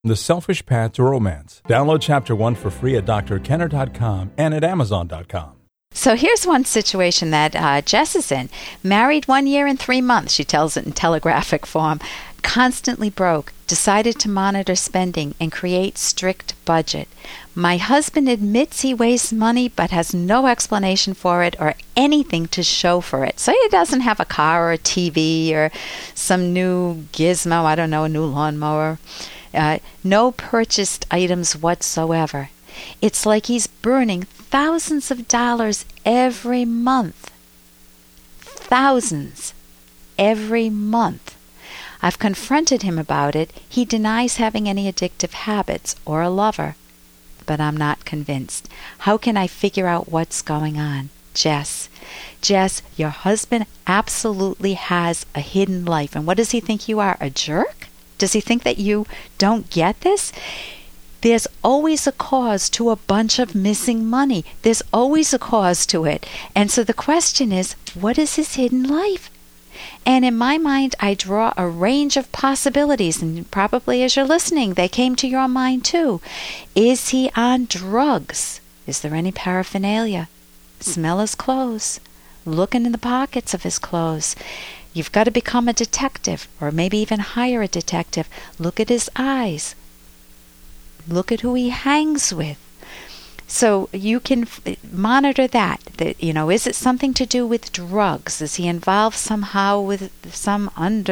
The Selfish Path to Romance. Download Chapter 1 for free at drkenner.com and at amazon.com. So here's one situation that Jess is in. Married 1 year and 3 months, she tells it in telegraphic form. Constantly broke, decided to monitor spending and create strict budget. My husband admits he wastes money but has no explanation for it or anything to show for it. So he doesn't have a car or a TV or some new gizmo, I don't know, a new lawnmower. No purchased items whatsoever. It's like he's burning thousands of dollars every month. Thousands every month. I've confronted him about it. He denies having any addictive habits or a lover, but I'm not convinced. How can I figure out what's going on? Jess, your husband absolutely has a hidden life. And what does he think you are, a jerk? Does he think that you don't get this? There's always a cause to a bunch of missing money. There's always a cause to it. And so the question is, what is his hidden life? And in my mind, I draw a range of possibilities, and probably as you're listening, they came to your mind too. Is he on drugs? Is there any paraphernalia? Smell his clothes. Looking in the pockets of his clothes. You've got to become a detective, or maybe even hire a detective. Look at his eyes. Look at who he hangs with. So you can monitor that. Is it something to do with drugs? Is he involved somehow with some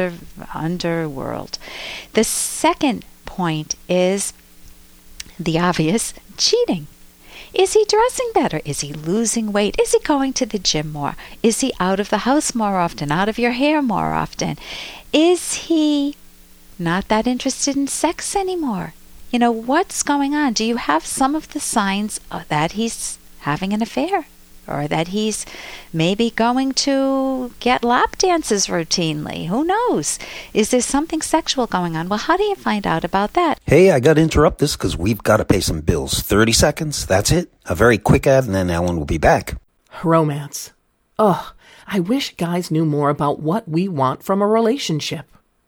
underworld? The second point is the obvious, cheating. Is he dressing better? Is he losing weight? Is he going to the gym more? Is he out of the house more often, out of your hair more often? Is he not that interested in sex anymore? What's going on? Do you have some of the signs that he's having an affair? Or that he's maybe going to get lap dances routinely? Who knows? Is there something sexual going on? Well, how do you find out about that? Hey, I got to interrupt this because we've got to pay some bills. 30 seconds, that's it. A very quick ad, and then Ellen will be back. Romance. Ugh, I wish guys knew more about what we want from a relationship.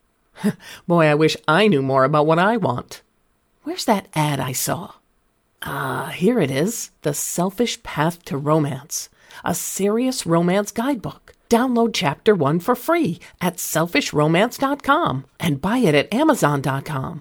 Boy, I wish I knew more about what I want. Where's that ad I saw? Here it is. The Selfish Path to Romance. A serious romance guidebook. Download Chapter 1 for free at selfishromance.com and buy it at amazon.com.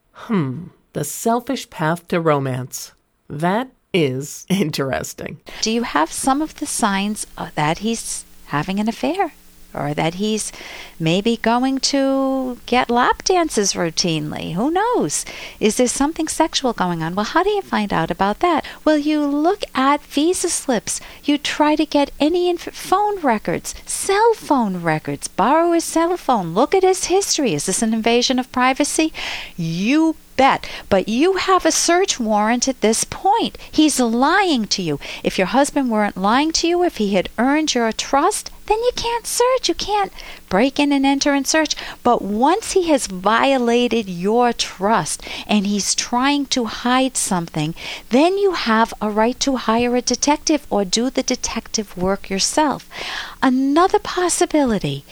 The Selfish Path to Romance. That is interesting. Do you have some of the signs that he's having an affair? Or that he's maybe going to get lap dances routinely. Who knows? Is there something sexual going on? Well, how do you find out about that? Well, you look at visa slips. You try to get any phone records, cell phone records. Borrow his cell phone. Look at his history. Is this an invasion of privacy? You bet. But you have a search warrant at this point. He's lying to you. If your husband weren't lying to you, if he had earned your trust, then you can't search. You can't break in and enter and search. But once he has violated your trust and he's trying to hide something, then you have a right to hire a detective or do the detective work yourself. Another possibility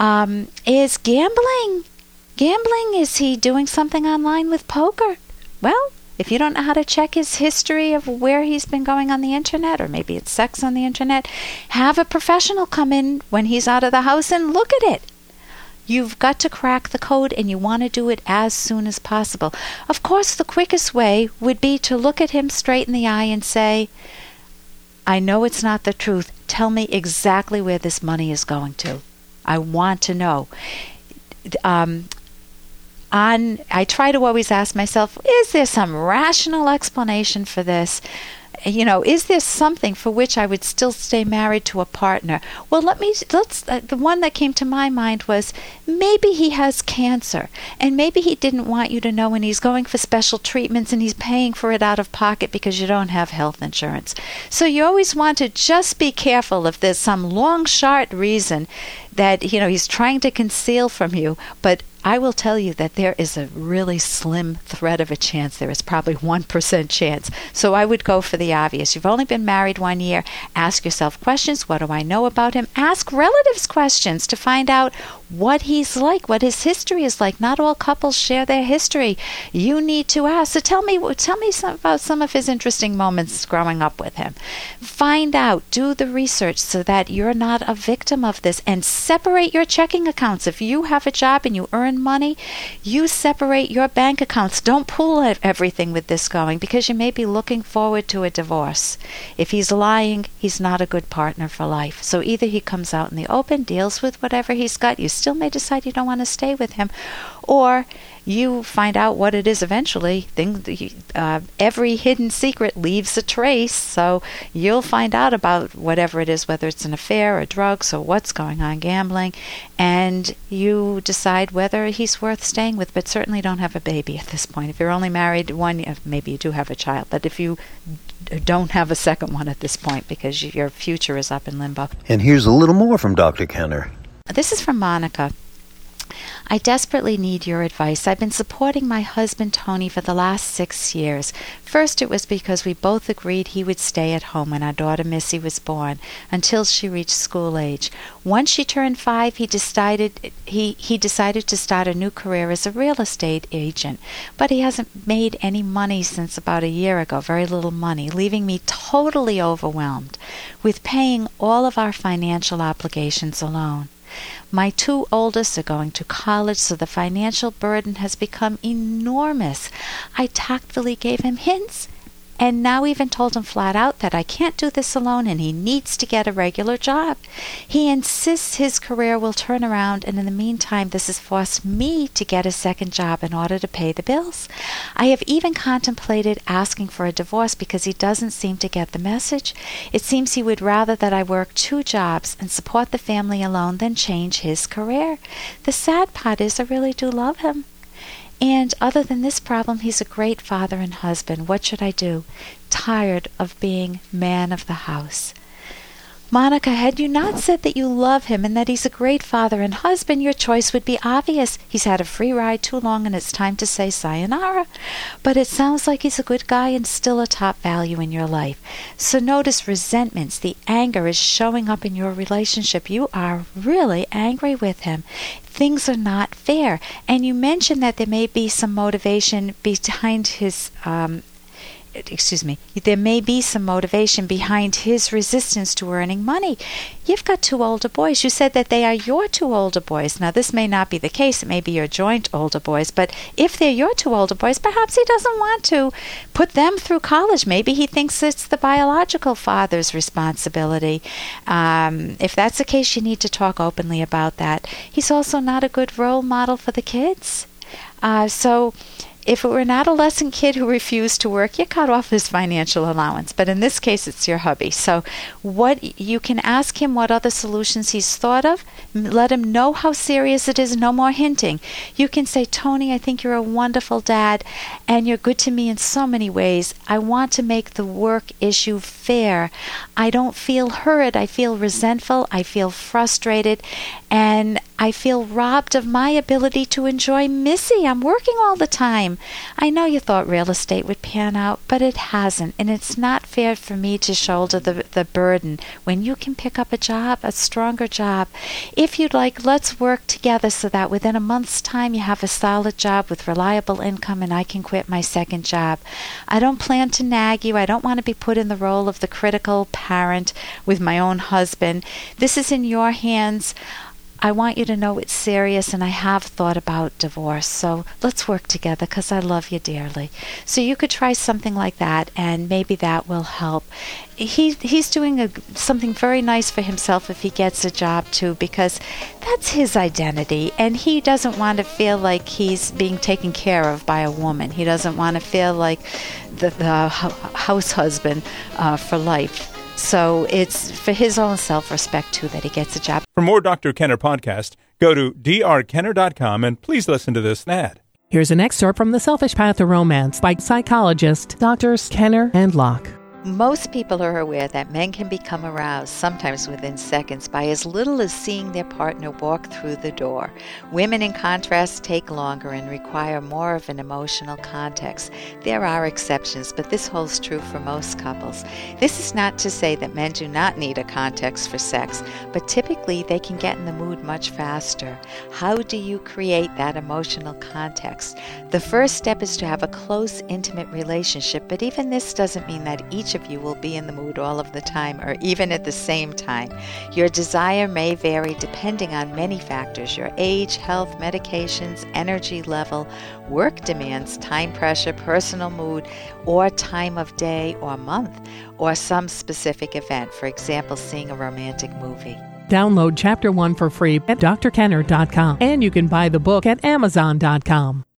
is gambling. Gambling, is he doing something online with poker? Well, if you don't know how to check his history of where he's been going on the internet, or maybe it's sex on the internet, have a professional come in when he's out of the house and look at it. You've got to crack the code, and you want to do it as soon as possible. Of course, the quickest way would be to look at him straight in the eye and say, I know it's not the truth. Tell me exactly where this money is going to. I want to know. I try to always ask myself, is there some rational explanation for this? Is there something for which I would still stay married to a partner? Well, the one that came to my mind was maybe he has cancer, and maybe he didn't want you to know, and he's going for special treatments and he's paying for it out of pocket because you don't have health insurance. So you always want to just be careful if there's some long shot reason that he's trying to conceal from you, but I will tell you that there is a really slim thread of a chance. There is probably 1% chance. So I would go for the obvious. You've only been married 1 year. Ask yourself questions. What do I know about him? Ask relatives questions to find out what he's like, what his history is like. Not all couples share their history. You need to ask. So tell me about some of his interesting moments growing up with him. Find out. Do the research so that you're not a victim of this. And separate your checking accounts. If you have a job and you earn money, you separate your bank accounts. Don't pool everything with this going, because you may be looking forward to a divorce. If he's lying, he's not a good partner for life. So either he comes out in the open, deals with whatever he's got, you still may decide you don't want to stay with him, or you find out what it is eventually. Every hidden secret leaves a trace, so you'll find out about whatever it is, whether it's an affair or drugs or what's going on, gambling, and you decide whether he's worth staying with, but certainly don't have a baby at this point. If you're only married 1 year, maybe you do have a child, but if you don't have a second one at this point because your future is up in limbo. And here's a little more from Dr. Kenner. This is from Monica. I desperately need your advice. I've been supporting my husband, Tony, for the last 6 years. First, it was because we both agreed he would stay at home when our daughter Missy was born until she reached school age. Once she turned 5, he decided to start a new career as a real estate agent. But he hasn't made any money since about a year ago, very little money, leaving me totally overwhelmed with paying all of our financial obligations alone. My 2 oldest are going to college, so the financial burden has become enormous. I tactfully gave him hints, and now even told him flat out that I can't do this alone and he needs to get a regular job. He insists his career will turn around, and in the meantime this has forced me to get a second job in order to pay the bills. I have even contemplated asking for a divorce because he doesn't seem to get the message. It seems he would rather that I work 2 jobs and support the family alone than change his career. The sad part is I really do love him. And other than this problem, he's a great father and husband. What should I do? Tired of being man of the house. Monica, had you not said that you love him and that he's a great father and husband, your choice would be obvious. He's had a free ride too long and it's time to say sayonara. But it sounds like he's a good guy and still a top value in your life. So notice resentments, the anger is showing up in your relationship. You are really angry with him. Things are not fair. And you mentioned that there may be some motivation behind his there may be some motivation behind his resistance to earning money. You've got 2 older boys. You said that they are your 2 older boys. Now, this may not be the case. It may be your joint older boys. But if they're your 2 older boys, perhaps he doesn't want to put them through college. Maybe he thinks it's the biological father's responsibility. If that's the case, you need to talk openly about that. He's also not a good role model for the kids. So if it were an adolescent kid who refused to work, you cut off his financial allowance. But in this case, it's your hubby. So you can ask him what other solutions he's thought of. Let him know how serious it is. No more hinting. You can say, Tony, I think you're a wonderful dad, and you're good to me in so many ways. I want to make the work issue fair. I don't feel heard. I feel resentful. I feel frustrated. And I feel robbed of my ability to enjoy Missy. I'm working all the time. I know you thought real estate would pan out, but it hasn't. And it's not fair for me to shoulder the burden when you can pick up a job, a stronger job. If you'd like, let's work together so that within a month's time you have a solid job with reliable income and I can quit my second job. I don't plan to nag you. I don't want to be put in the role of the critical parent with my own husband. This is in your hands. I want you to know it's serious, and I have thought about divorce. So let's work together because I love you dearly. So you could try something like that, and maybe that will help. He's doing something very nice for himself if he gets a job too, because that's his identity, and he doesn't want to feel like he's being taken care of by a woman. He doesn't want to feel like the house husband for life. So it's for his own self-respect, too, that he gets a job. For more Dr. Kenner podcast, go to drkenner.com and please listen to this ad. Here's an excerpt from The Selfish Path to Romance by psychologists Drs. Kenner and Locke. Most people are aware that men can become aroused, sometimes within seconds, by as little as seeing their partner walk through the door. Women, in contrast, take longer and require more of an emotional context. There are exceptions, but this holds true for most couples. This is not to say that men do not need a context for sex, but typically they can get in the mood much faster. How do you create that emotional context? The first step is to have a close, intimate relationship, but even this doesn't mean that each of you will be in the mood all of the time or even at the same time. Your desire may vary depending on many factors: your age, health, medications, energy level, work demands, time pressure, personal mood, or time of day or month, or some specific event, for example, seeing a romantic movie. Download Chapter 1 for free at drkenner.com, and you can buy the book at amazon.com.